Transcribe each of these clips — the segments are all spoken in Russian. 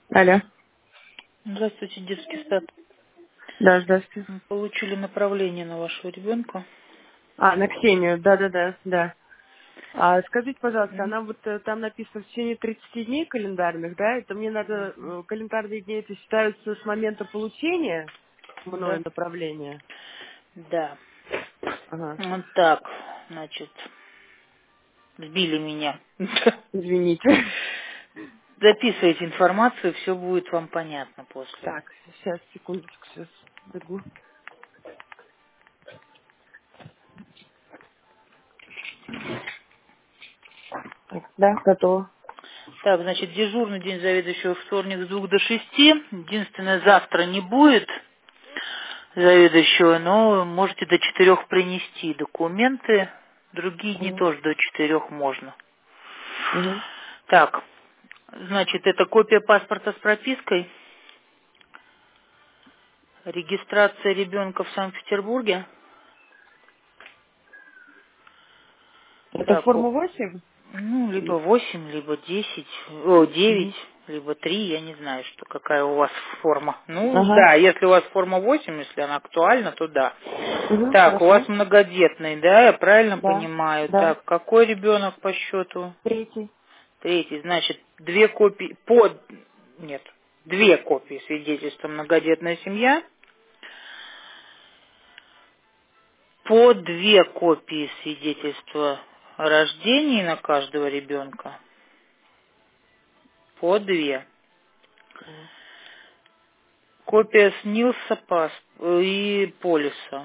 Алло. Здравствуйте, детский сад. Да, здравствуйте. Мы получили направление на вашего ребенка. А, на Ксению, да-да-да, да. А скажите, пожалуйста, М, она вот там написано в течение 30 дней календарных, да? Это мне надо, мгм. календарные дни это считаются с момента получения мною Да? направления? Да. Ага, Вот так, значит, сбили меня. извините. Записывайте информацию, все будет вам понятно после. Так, сейчас, секундочку, сейчас бегу. Так, да, готово. Так, значит, дежурный день заведующего вторник с 2 до 6. Единственное, завтра не будет заведующего, но можете до 4 принести документы. Другие дни Угу, тоже до 4 можно. угу. Так, значит, это копия паспорта с пропиской, регистрация ребенка в Санкт-Петербурге. Это Так, форма 8? ну, либо Или- 8, либо 10, о, 9, Мгм. либо 3, я не знаю, что, какая у вас форма. Ну, Ага, да, если у вас форма 8, если она актуальна, то да. угу, Так, у вас хорошо. многодетный, да, я правильно Да, понимаю? да. Так, какой ребенок по счету? Третий. Третий, значит, нет, две копии свидетельства многодетная семья, по 2 копии свидетельства о рождении на каждого ребенка, по 2. Копия СНИЛСа и полиса.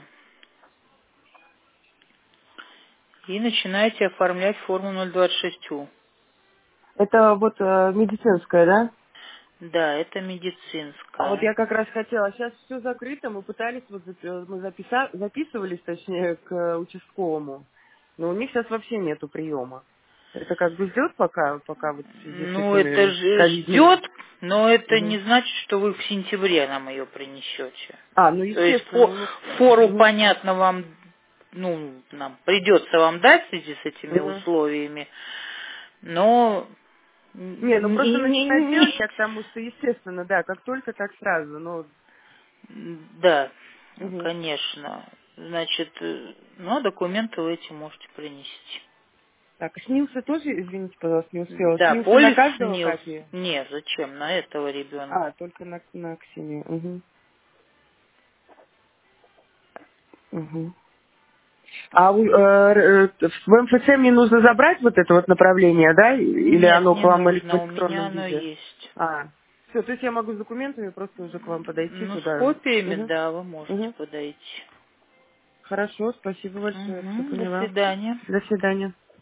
И начинаете оформлять форму 026У. Это вот медицинская, да? Да, это А вот медицинская. я как раз хотела, сейчас все закрыто, мы пытались, вот мы записывались, точнее, к участковому, но у них сейчас вообще нету приема. Это как бы ждет пока вот в связи с Ну, это этими же ковидными. ждет, но это Мгм. не значит, что вы в сентябре нам ее принесете. А, ну То есть естественно, ну, фору, мгм. понятно, вам, ну, нам придется вам дать в связи с этими Мгм. условиями, но Не, ну просто начинать делать не, я к тому, что естественно, да, как только, так сразу, ну, да, мгм. конечно. Значит, ну, а документы вы эти можете принести. Так, снился тоже, извините, пожалуйста, не успела, Да, снился на полис каждого СНИЛС. копию? Нет, зачем? На этого ребенка. А, только на Ксению, угу. Угу. А в МФЦ мне нужно забрать вот это вот направление, да? Или Нет, оно к не вам или в нужно. У меня электронном оно виде? есть. А, все, то есть я могу с документами просто уже к вам подойти Ну, с туда. копиями, Угу. да, вы можете Угу. подойти. Хорошо, спасибо большое, все Угу, до поняла. свидания. До свидания.